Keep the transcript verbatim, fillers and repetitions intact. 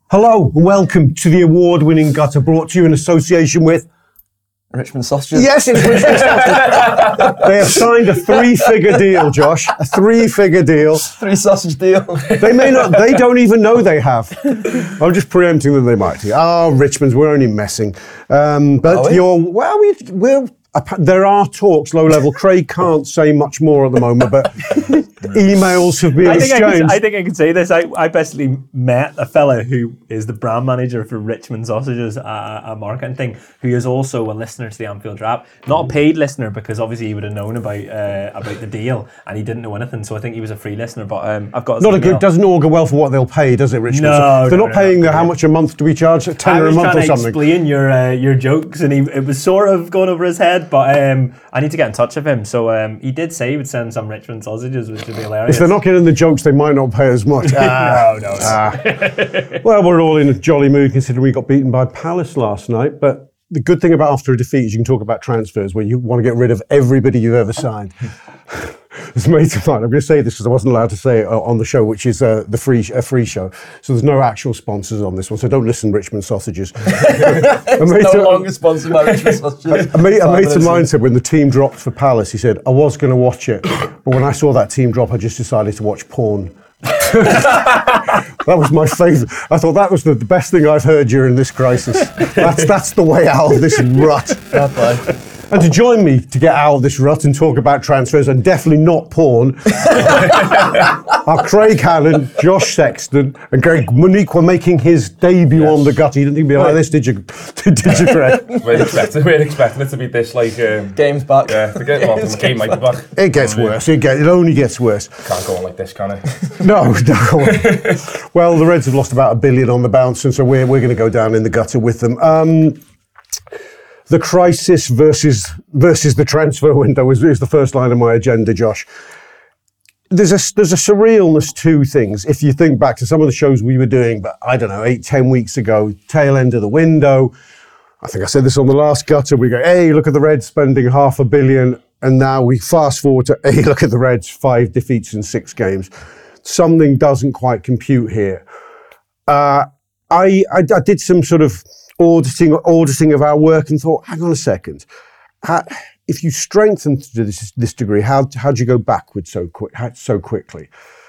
Hello and welcome to the award-winning Gutter, brought to you in association with Richmond Sausages. Yes, it's Richmond Sausages. They have signed a three-figure deal, Josh. A three-figure deal. Three sausage deal. They may not. They don't even know they have. I'm just preempting that they might. Oh, Richmond's. We're only messing. Um, but we? you're. Well, we, we're. There are talks, low level. Craig can't say much more at the moment, but emails have been I think exchanged. I, can, I think I can say this. I, I basically met a fella who is the brand manager for Richmond Sausages, a, a marketing thing, who is also a listener to the Anfield Wrap. Not a paid listener, because obviously he would have known about uh, about the deal, and he didn't know anything. So I think he was a free listener. But um, I've got his Not a email. good. Doesn't augur well for what they'll pay, does it, Richmond? No, so they're no, not no, paying no, the, no. how much a month do we charge? Ten I or a was month trying or to something. explain your uh, your jokes, and he, it was sort of going over his head. But um, I need to get in touch with him. So um, he did say he would send some Richmond Sausages, which would be hilarious. If they're not getting the jokes, they might not pay as much. no, no, no. Ah. Well, we're all in a jolly mood considering we got beaten by Palace last night. But the good thing about after a defeat is you can talk about transfers where you want to get rid of everybody you've ever signed. It's made of mine. I'm going to say this because I wasn't allowed to say it on the show, which is uh, the free a free show. So there's no actual sponsors on this one. So don't listen, Richmond Sausages. It's no longer sponsored by Richmond Sausages. A mate, a mate of mine said when the team dropped for Palace, he said, I was going to watch it, but when I saw that team drop, I just decided to watch porn. That was my favourite. I thought that was the, the best thing I've heard during this crisis. That's that's the way out of this rut. And to join me to get out of this rut and talk about transfers, and definitely not porn, are Craig Hannon, Josh Sexton, and Greg Monique were making his debut yes. on the Gutter. You didn't think it'd be like this, did you? Did you, Greg? We're expecting, we're expecting it to be this, like... Um, Game's back. Yeah, the game, well, the game might be back. It gets worse. It, get, it only gets worse. Can't go on like this, can it? No, no. Well, the Reds have lost about a billion on the bounce, and so we're, we're going to go down in the gutter with them. Um... The crisis versus versus the transfer window is, is the first line of my agenda, Josh. There's a there's a surrealness to things. If you think back to some of the shows we were doing, but I don't know, eight, ten weeks ago, tail end of the window. I think I said this on the last Gutter. We go, hey, look at the Reds spending half a billion, and now we fast forward to, hey, look at the Reds, five defeats in six games. Something doesn't quite compute here. Uh, I, I I did some sort of auditing auditing of our work and thought, hang on a second, how, if you strengthen to this, this degree, how how do you go backwards so quick so quickly?